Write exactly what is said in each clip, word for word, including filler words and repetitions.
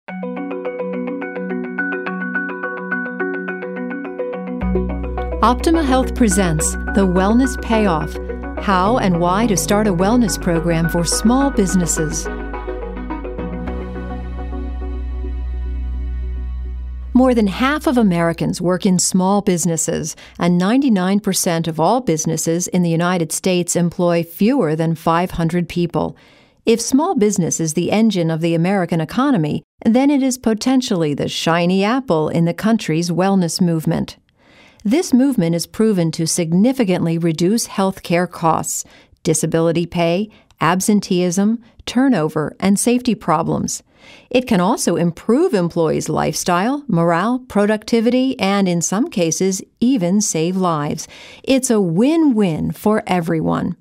Optima Health presents The Wellness Payoff: How and Why to Start a Wellness Program for Small Businesses. More than half of Americans work in small businesses, and ninety-nine percent of all businesses in the United States employ fewer than five hundred people. If small business is the engine of the American economy, then it is potentially the shiny apple in the country's wellness movement. This movement is proven to significantly reduce health care costs, disability pay, absenteeism, turnover, and safety problems. It can also improve employees' lifestyle, morale, productivity, and in some cases, even save lives. It's a win-win for everyone.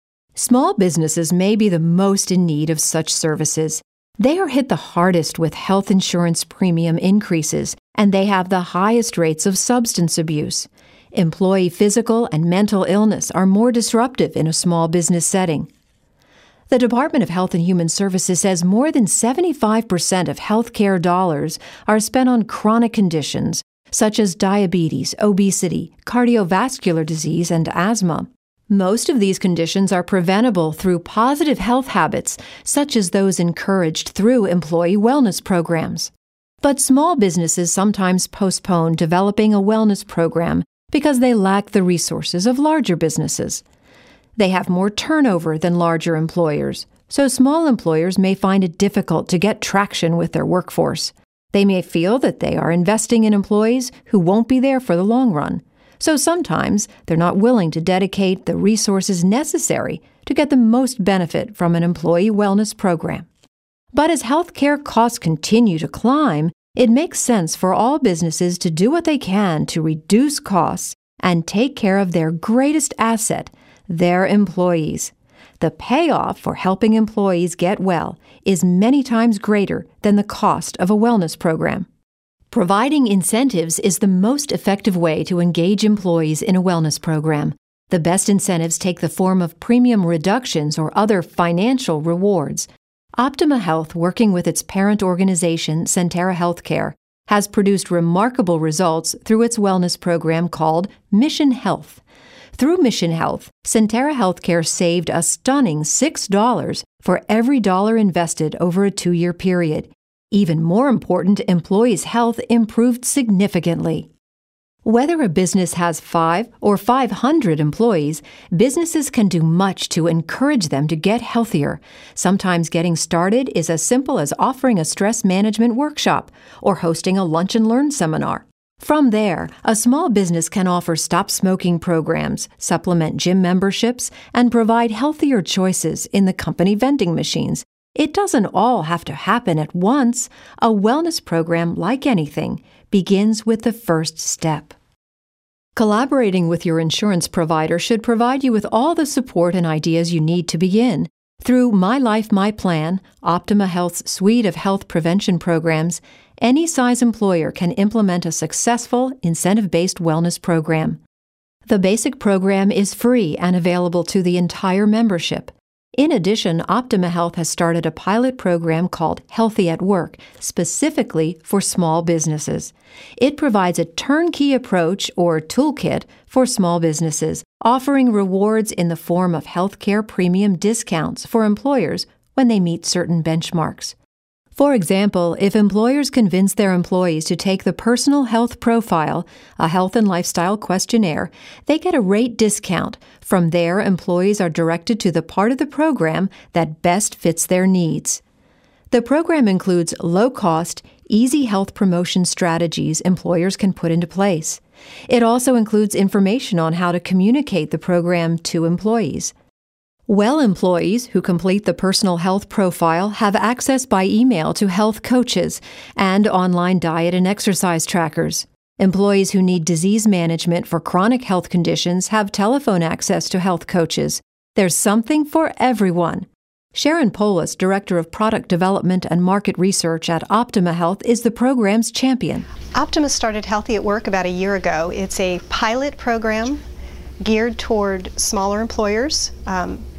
Small businesses may be the most in need of such services. They are hit the hardest with health insurance premium increases, and they have the highest rates of substance abuse. Employee physical and mental illness are more disruptive in a small business setting. The Department of Health and Human Services says more than seventy-five percent of health care dollars are spent on chronic conditions such as diabetes, obesity, cardiovascular disease, and asthma. Most of these conditions are preventable through positive health habits, such as those encouraged through employee wellness programs. But small businesses sometimes postpone developing a wellness program because they lack the resources of larger businesses. They have more turnover than larger employers, so small employers may find it difficult to get traction with their workforce. They may feel that they are investing in employees who won't be there for the long run. So sometimes they're not willing to dedicate the resources necessary to get the most benefit from an employee wellness program. But as healthcare costs continue to climb, it makes sense for all businesses to do what they can to reduce costs and take care of their greatest asset, their employees. The payoff for helping employees get well is many times greater than the cost of a wellness program. Providing incentives is the most effective way to engage employees in a wellness program. The best incentives take the form of premium reductions or other financial rewards. Optima Health, working with its parent organization, Sentara Healthcare, has produced remarkable results through its wellness program called Mission Health. Through Mission Health, Sentara Healthcare saved a stunning six dollars for every dollar invested over a two-year period. Even more important, employees' health improved significantly. Whether a business has five or five hundred employees, businesses can do much to encourage them to get healthier. Sometimes getting started is as simple as offering a stress management workshop or hosting a lunch and learn seminar. From there, a small business can offer stop smoking programs, supplement gym memberships, and provide healthier choices in the company vending machines. It doesn't all have to happen at once. A wellness program, like anything, begins with the first step. Collaborating with your insurance provider should provide you with all the support and ideas you need to begin. Through My Life, My Plan, Optima Health's suite of health prevention programs, any size employer can implement a successful, incentive-based wellness program. The basic program is free and available to the entire membership. In addition, Optima Health has started a pilot program called Healthy at Work, specifically for small businesses. It provides a turnkey approach or toolkit for small businesses, offering rewards in the form of healthcare premium discounts for employers when they meet certain benchmarks. For example, if employers convince their employees to take the Personal Health Profile, a health and lifestyle questionnaire, they get a rate discount. From there, employees are directed to the part of the program that best fits their needs. The program includes low-cost, easy health promotion strategies employers can put into place. It also includes information on how to communicate the program to employees. Well employees who complete the Personal Health Profile have access by email to health coaches and online diet and exercise trackers. Employees who need disease management for chronic health conditions have telephone access to health coaches. There's something for everyone. Sharon Polis, Director of Product Development and Market Research at Optima Health, is the program's champion. Optima started Healthy at Work about a year ago. It's a pilot program geared toward smaller employers. Um,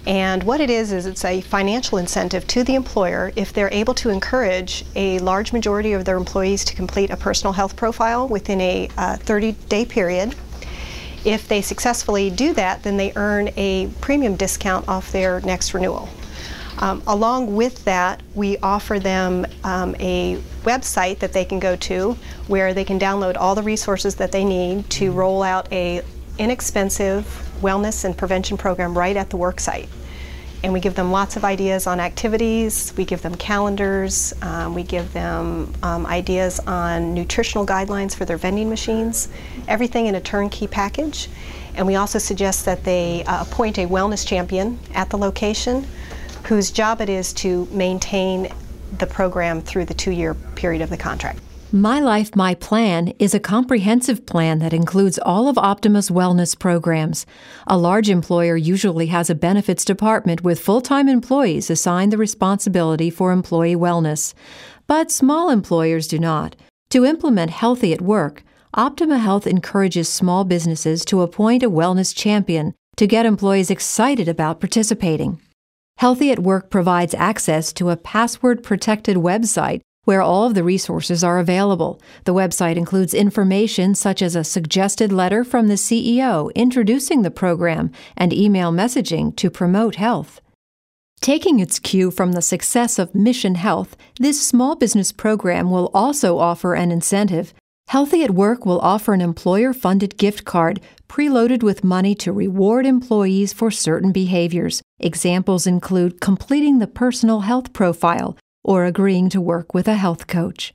And what it is, is it's a financial incentive to the employer if they're able to encourage a large majority of their employees to complete a personal health profile within a thirty-day period. If they successfully do that, then they earn a premium discount off their next renewal. Um, along with that, we offer them um, a website that they can go to where they can download all the resources that they need to roll out a inexpensive wellness and prevention program right at the work site. And we give them lots of ideas on activities, we give them calendars, um, we give them um, ideas on nutritional guidelines for their vending machines, everything in a turnkey package. And we also suggest that they uh, appoint a wellness champion at the location whose job it is to maintain the program through the two-year period of the contract. My Life, My Plan is a comprehensive plan that includes all of Optima's wellness programs. A large employer usually has a benefits department with full-time employees assigned the responsibility for employee wellness. But small employers do not. To implement Healthy at Work, Optima Health encourages small businesses to appoint a wellness champion to get employees excited about participating. Healthy at Work provides access to a password-protected website where all of the resources are available. The website includes information such as a suggested letter from the C E O introducing the program and email messaging to promote health. Taking its cue from the success of Mission Health, this small business program will also offer an incentive. Healthy at Work will offer an employer-funded gift card preloaded with money to reward employees for certain behaviors. Examples include completing the personal health profile or agreeing to work with a health coach.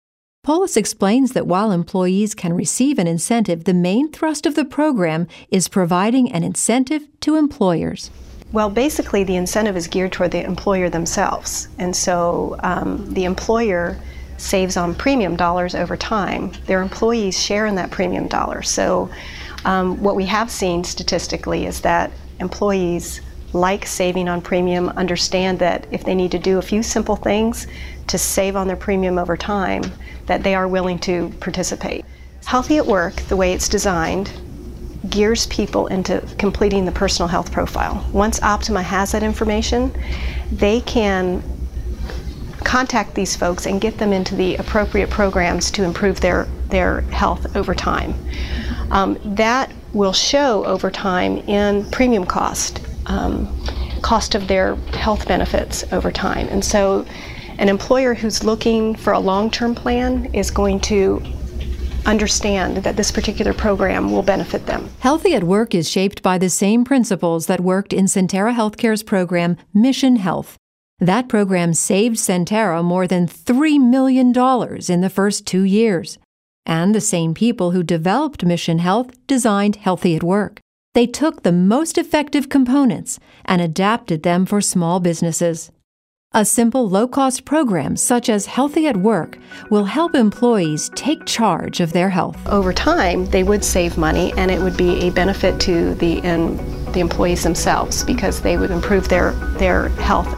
Polis explains that while employees can receive an incentive, the main thrust of the program is providing an incentive to employers. Well, basically the incentive is geared toward the employer themselves. And so um, the employer saves on premium dollars over time. Their employees share in that premium dollar. So um, what we have seen statistically is that employees like saving on premium, understand that if they need to do a few simple things to save on their premium over time, that they are willing to participate. Healthy at Work, the way it's designed, gears people into completing the personal health profile. Once Optima has that information, they can contact these folks and get them into the appropriate programs to improve their, their health over time. Um, that will show over time in premium cost. Um, cost of their health benefits over time. And so an employer who's looking for a long-term plan is going to understand that this particular program will benefit them. Healthy at Work is shaped by the same principles that worked in Sentara Healthcare's program, Mission Health. That program saved Sentara more than three million dollars in the first two years. And the same people who developed Mission Health designed Healthy at Work. They took the most effective components and adapted them for small businesses. A simple, low-cost program such as Healthy at Work will help employees take charge of their health. Over time, they would save money, and it would be a benefit to the, and the employees themselves because they would improve their, their health.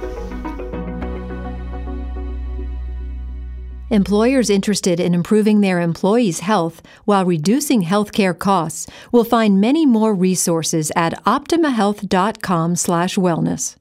Employers interested in improving their employees' health while reducing healthcare costs will find many more resources at optimahealth dot com slash wellness.